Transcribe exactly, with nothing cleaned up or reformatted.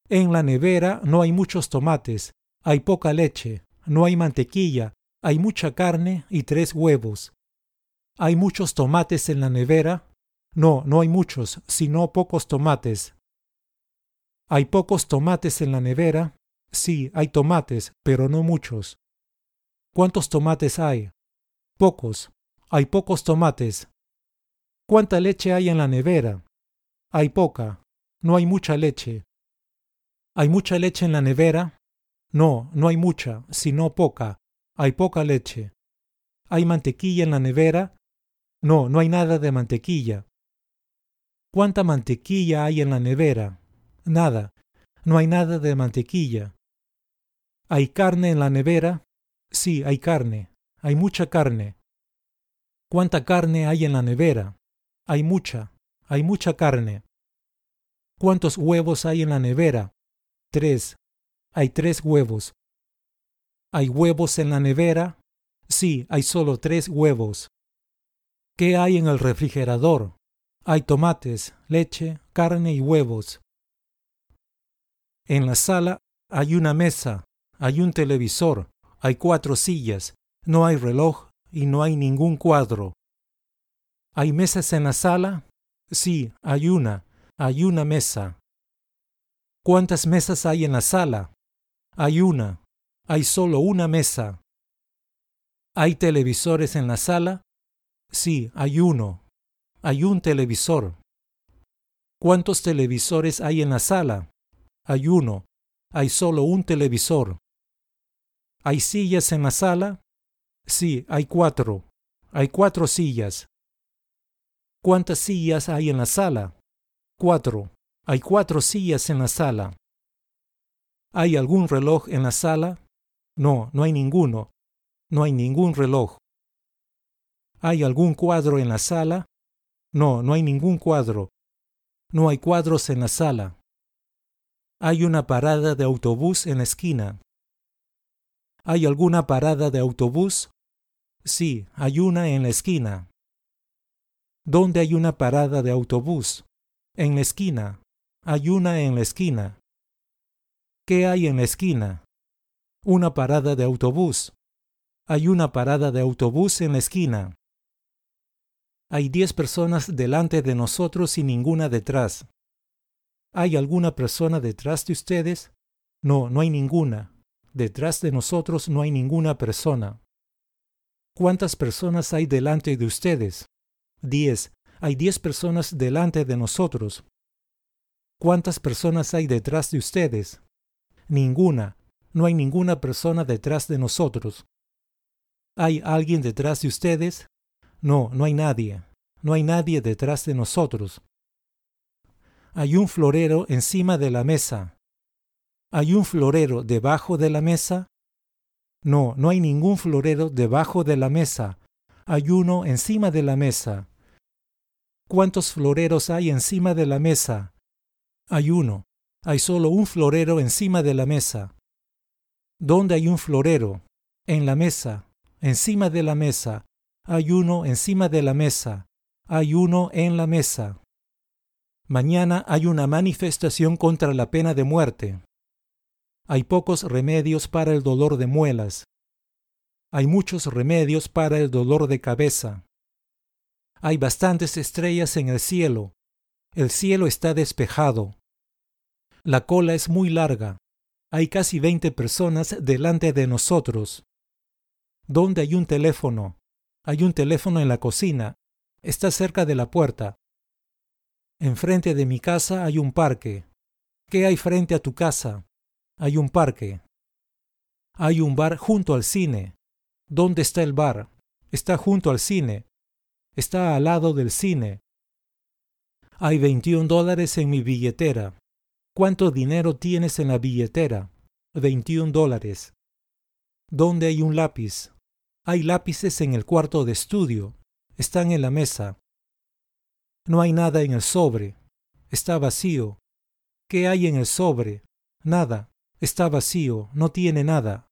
En la nevera no hay muchos tomates, hay poca leche, no hay mantequilla, hay mucha carne y tres huevos. ¿Hay muchos tomates en la nevera? No, no hay muchos, sino pocos tomates. ¿Hay pocos tomates en la nevera? Sí, hay tomates, pero no muchos. ¿Cuántos tomates hay? Pocos. Hay pocos tomates. ¿Cuánta leche hay en la nevera? Hay poca. No hay mucha leche. ¿Hay mucha leche en la nevera? No, no hay mucha, sino poca. Hay poca leche. ¿Hay mantequilla en la nevera? No, no hay nada de mantequilla. ¿Cuánta mantequilla hay en la nevera? Nada. No hay nada de mantequilla. ¿Hay carne en la nevera? Sí, hay carne. Hay mucha carne. ¿Cuánta carne hay en la nevera? Hay mucha. Hay mucha carne. ¿Cuántos huevos hay en la nevera? Tres. Hay tres huevos. ¿Hay huevos en la nevera? Sí, hay solo tres huevos. ¿Qué hay en el refrigerador? Hay tomates, leche, carne y huevos. En la sala hay una mesa, hay un televisor, hay cuatro sillas, no hay reloj y no hay ningún cuadro. ¿Hay mesas en la sala? Sí, hay una, hay una mesa. ¿Cuántas mesas hay en la sala? Hay una, hay solo una mesa. ¿Hay televisores en la sala? Sí, hay uno, hay un televisor. ¿Cuántos televisores hay en la sala? Hay uno, hay solo un televisor. ¿Hay sillas en la sala? Sí, hay cuatro, hay cuatro sillas. ¿Cuántas sillas hay en la sala? Cuatro, hay cuatro sillas en la sala. ¿Hay algún reloj en la sala? No, no hay ninguno, no hay ningún reloj. ¿Hay algún cuadro en la sala? No, no hay ningún cuadro. No hay cuadros en la sala. ¿Hay una parada de autobús en la esquina? ¿Hay alguna parada de autobús? Sí, hay una en la esquina. ¿Dónde hay una parada de autobús? En la esquina. Hay una en la esquina. ¿Qué hay en la esquina? Una parada de autobús. Hay una parada de autobús en la esquina. Hay diez personas delante de nosotros y ninguna detrás. ¿Hay alguna persona detrás de ustedes? No, no hay ninguna. Detrás de nosotros no hay ninguna persona. ¿Cuántas personas hay delante de ustedes? Diez. Hay diez personas delante de nosotros. ¿Cuántas personas hay detrás de ustedes? Ninguna. No hay ninguna persona detrás de nosotros. ¿Hay alguien detrás de ustedes? No, no hay nadie. No hay nadie detrás de nosotros. Hay un florero encima de la mesa. ¿Hay un florero debajo de la mesa? No, no hay ningún florero debajo de la mesa. Hay uno encima de la mesa. ¿Cuántos floreros hay encima de la mesa? Hay uno. Hay solo un florero encima de la mesa. ¿Dónde hay un florero? En la mesa. Encima de la mesa. Hay uno encima de la mesa. Hay uno en la mesa. Mañana hay una manifestación contra la pena de muerte. Hay pocos remedios para el dolor de muelas. Hay muchos remedios para el dolor de cabeza. Hay bastantes estrellas en el cielo. El cielo está despejado. La cola es muy larga. Hay casi veinte personas delante de nosotros. ¿Dónde hay un teléfono? Hay un teléfono en la cocina. Está cerca de la puerta. Enfrente de mi casa hay un parque. ¿Qué hay frente a tu casa? Hay un parque. Hay un bar junto al cine. ¿Dónde está el bar? Está junto al cine. Está al lado del cine. Hay veintiún dólares en mi billetera. ¿Cuánto dinero tienes en la billetera? veintiún dólares. ¿Dónde hay un lápiz? Hay lápices en el cuarto de estudio. Están en la mesa. No hay nada en el sobre. Está vacío. ¿Qué hay en el sobre? Nada. Está vacío. No tiene nada.